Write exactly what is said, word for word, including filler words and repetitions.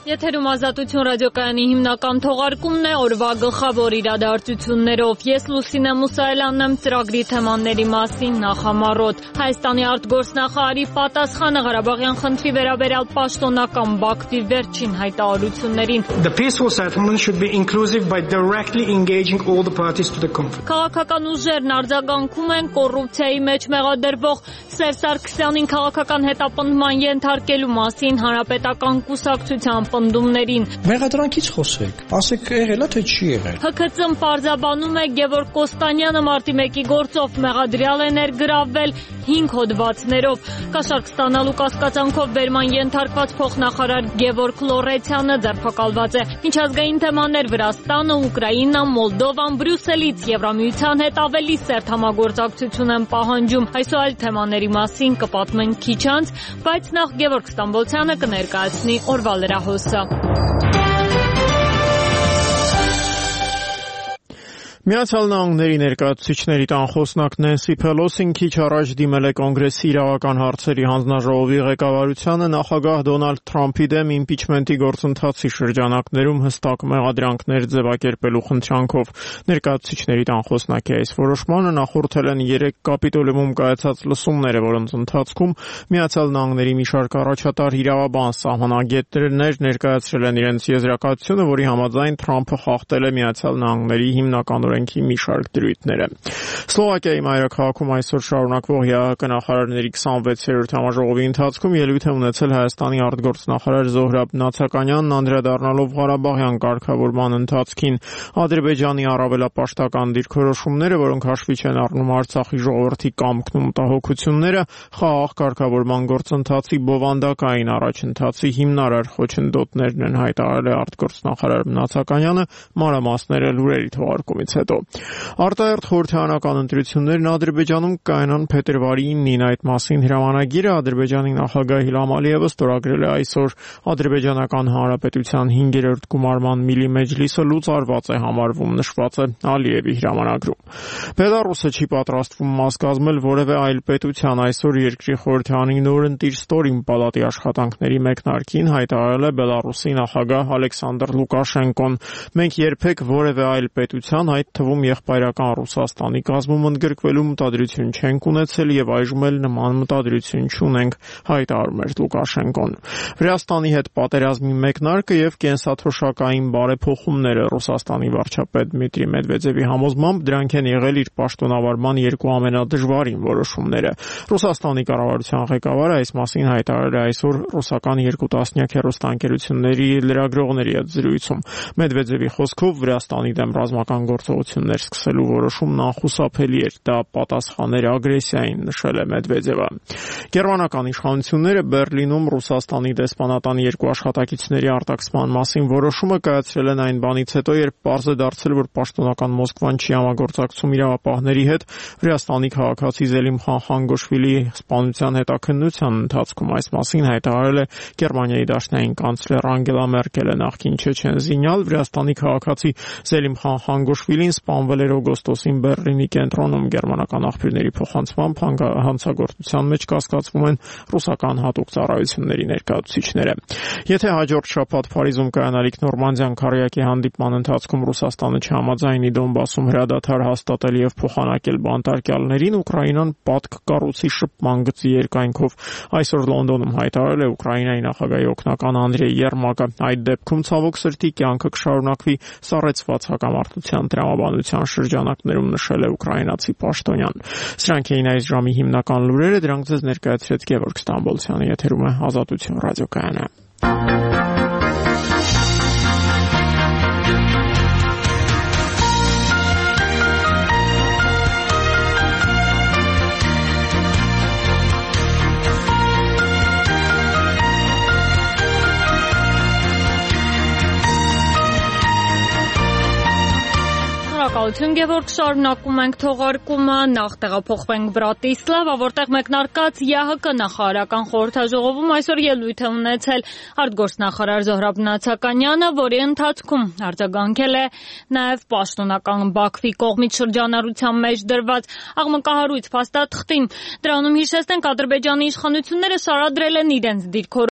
Եթերում ազատություն ռադիոկայանի հիմնական թողարկումն է օրվա գլխավոր իրադարձություններով։ Ես Լուսինե Մուսայելյանն եմ ծրագրի թեմաների մասին նախամարոտ։ Հայաստանի արտգործնախարարի պատասխանը Ղարաբաղյան խնդրի վերաբերյալ պաշտոնական Բաքվի վերջին հայտարարություններին։ The peaceful settlement should be inclusive by directly engaging all the parties to the conflict. Քաղաքական ուժերն արձագանքում են կոռուպցիայի մեջ մեղադրվող Սերժ Սարգսյանին քաղաքական հետապնդման ենթարկելու մասին հանրապետական կուսակցության պնդումներին։ Մեղադրանքից խոսեք, ասեք եղել է թե չի եղել։ Հ K C-ն պարզաբանում է Գևորգ Կոստանյանը մարտի մեկի գործով մեղադրյալ է ներգրավվել հինգ հոդվածներով։ Կաշառք ստանալու կասկածանքով վերման ենթարկված փոխնախարար Գևորգ Լոռեցյանը ձերբակալված է։ Միջազգային թեմաներ Վրաստանը, Ուկրաինան, Մոլդովան Բրյուսելից Եվրամիության հետ ավելի սերտ համագործակցություն են պահանջում։ Այսօր այլ թեմաների մասին կպատմենք քիչ անց, բայց նախ Գևորգ Ստամբոլցյանը կներկայացնի օրվա լրահոսը։ Միացյալ Նահանգների ներկայացուցիչների տան խոսնակ Նենսի Փելոսին քիչ առաջ դիմել է Կոնգրեսի իրավական հարցերի հանձնաժողովի ղեկավարությանը նախագահ Դոնալդ Թրամփի դեմ իմպիչմենտի գործընթացի շրջանակներում հստակ մեղադրանքներ ձևակերպելու խնդրանքով։ Ներկայացուցիչների տան խոսնակի այս որոշմանը նախորդել են երեք Կապիտոլիումում կայացած լսումները, որոնց ընթացքում Միացյալ Նահանգների մի շարք առաջատար իրավաբան սահմանագետներ ներկայացրել են իրենց եզրակացությունը, որի համաձայն Թրամփը խախտել է Միացյալ Նահանգների հիմնական մի շարք դրույթները։ Սլովակիայի մայրաքաղաքում այսօր շարունակվող ԵԱՀԿ նախարարների քսանվեցերորդ համաժողովի ընթացքում ելույթ է ունեցել Հայաստանի արտգործնախարար Զոհրաբ Նացականյանն, անդրադառնալով Ղարաբաղյան կարգավորման ընթացքին Ադրբեջանի առավելապաշտական դիրքորոշումները, որոնք հաշվի չեն առնում Արցախի ժողովրդի կամքն ու մտահոգությունները, խաղաղ կարգավորման գործընթացի բովանդակային առաջընթացի հիմնարար խոչընդոտներն են հայտարարել է արտգործնախարար Նացականյանը, մանրամասները լուրերի թողարկումից հետո։ Արտահերթ խորհրդարանական ընտրություններն Ադրբեջանում կայանան փետրվարի ինին, այդ մասին հրամանագիրը Ադրբեջանի նախագահ Իլհամ Ալիևը ստորագրել է այսօր։ Ադրբեջանական Հանրապետության հինգերորդ գումարման Միլի Մեջլիսը լուծարված է համարվում, նշված է Ալիևի հրամանագրում։ Բելառուսը չի պատրաստվում մաս կազմել որևէ այլ պետության, այսօր երկրի խորհրդարանի նորընտիր ստորին պալատի աշխատանքների մեկնարկին հայտարարել է Բելառուսի նախագահ Ալեքսանդր Լուկաշենկոն։ Մենք երբեք որևէ այլ պետության, այդ թվում եղբայրական Ռուսաստանի կազմում ընդգրկվելու մտադրություն չենք ունեցել եւ այժմ էլ նման մտադրություն չունենք, հայտարարում էր Լուկաշենկոն։ Վրաստանի հետ պատերազմի մեկնարկը եւ կենսաթոշակային բարեփոխումները Ռուսաստանի վարչապետ Դմիտրի Մեդվեդևի համոզմամբ դրանք են եղել իր պաշտոնավարման երկու ամենադժվարին որոշումները։ Ռուսաստանի կառավարության ղեկավարը այս մասին հայտարարել է այսօր ռուսական երկու տասնյակ հեռուստաընկերությունների լրագրողների հետ զրույցում։ Մեդվեդևի խոսքով Վրաստանի դեմ ռազմական գործողություններ սկսելու որոշումն անխուսափելի էր, դա պատասխան էր ագրեսիային, նշել է Մեդվեդևը։ Գերմանական իշխանությունները Բերլինում Ռուսաստանի դեսպանատան երկու աշխատակիցների արտաքսման մասին որոշումը կայացրել են այն բանից հետո, երբ պարզ է դարձել, որ պաշտոնական Մոսկվան չի համագործակցում իրավապահների հետ Վրաստանի քաղաքացի Զելիմխան Խանգոշվիլի սպանության հետաքննության ընթացքում։ Այս մասին հայտարարել է Գերմանիայի դաշնային կանցլեր Անգելա Մերկելը։ Նախկին չեչեն զինյալ Վրաստանի քաղաքացի Զելիմխան Խանգոշվիլին սպանվել էր օգոստոսին Բերլինի կենտրոնում։ Գերմանական աղբյուրների փոխանցմամբ հանցագործության մեջ կասկածվում են ռուսական հատուկ ծառայությունների ներկայացուցիչները։ Եթե հաջորդ շաբաթ Փարիզում կայանալիք Նորմանդիան քարոյակի հանդիպման ընթացքում Ռուսաստանը չհամաձայնի Դոնբասում հրադադար հաստատել եւ փոխանակել բանտարկյալներին, Ուկրաինան պատկ կառուցի շփման գծի երկայնքով։ Այսօր Լոնդոնում հայտարարել է Ուկրաինայի նախագահի օգնական Անդրեյ Երմակը։ Այդ դեպքում ցավոք սրտի կյանքը կշարունակվի սառեցված հակամարտության տրամաբանության շրջանակներում, նշել է ուկրաինացի պաշտոնյան։ Սրանք էին այս ժամի հիմնական լուրերը, դրանք ձեզ ներկայացրեց Գևորգ Ստամբոլցյանը, եթերում է Ազատություն ռադիոկայանը։ Շնորհակալություն Գևորգ, շարունակում ենք թողարկումը, նախ տեղափոխվենք Բրատիսլավա, որտեղ մեկնարկած ԵԱՀԿ նախարարական խորհրդաժողովում այսօր ելույթ է ունեցել արտգործնախարար Զոհրաբ Նացականյանը, որի ընթացքում արձագանքել է նաև պաշտոնական Բաքվի կողմից շրջանառության մեջ դրված աղմկահարույց փաստաթղթին։ Դրանում հիշեցնենք, Ադրբեջանի իշխանությունները շարադրել են իրենց դիրքորոշումները